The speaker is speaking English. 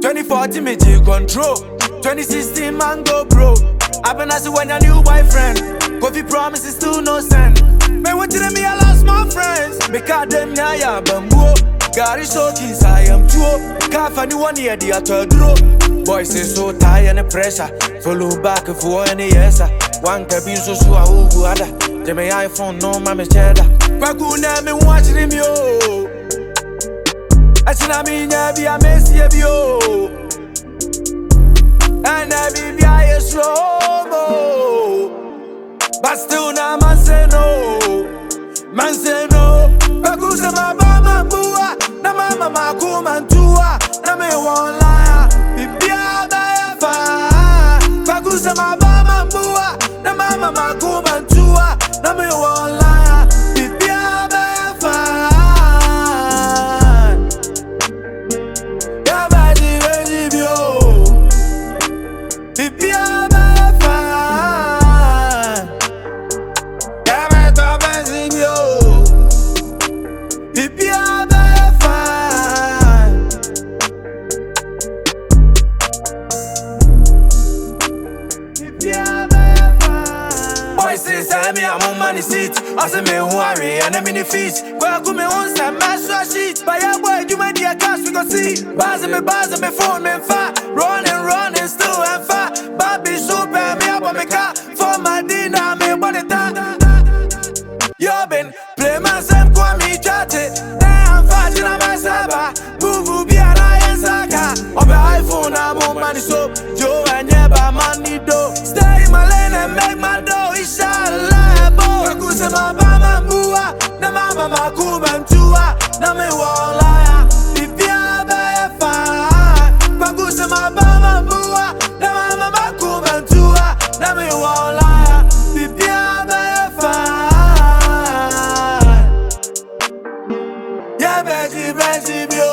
2014 me take control. 2016 man go bro. Happen as when your new boyfriend. Coffee promises still no send. Me what did me I lost my friends. Because them ya bambo. Gary showcase I am true. Can't find anyone here the other draw. Boys is so tired and pressure. Follow back for any yes. One cabin so who other. They may iPhone no mama cheddar. Pakuna me watching him yo. I see na me be a messy yo. And I be a slow mo. But still now man say no. Man say no. Pakusa ma mama bua. Na mama ma kuma tua. Na me one liar. Bibia ba fa. Pakusa ma mama bua. Na mama ma kuma tua. Na me one liar. Bibia ba fa. Ya ba di ready bio. Bibia ba fa. Ya ba to ba bio. Bibia ba fa. Bibia ba fa. Boys say send me I'm on money seat. I say me who worry and I'm in the feet. Well go me on some master sheet. But yeah boy you my dear cash we go see. Buzz me phone me fa. Running still and fa. Baby super me up on me car. For my dinner me body ta. You been play my same kwa me chatty. Damn fast na my saba. Move be a lion saka. Obe iPhone I'm on money so. Joe and yeba money do. Stay in my lane and make my dough. Inshallah boy. Kakuse ma mama mua. Na mama ma kubantua. Na me one liar. Bibia ba fa. Kakuse ma mama mua. Na mama ma kubantua. Na me one liar. Bibia ba fa. Ya beji bio.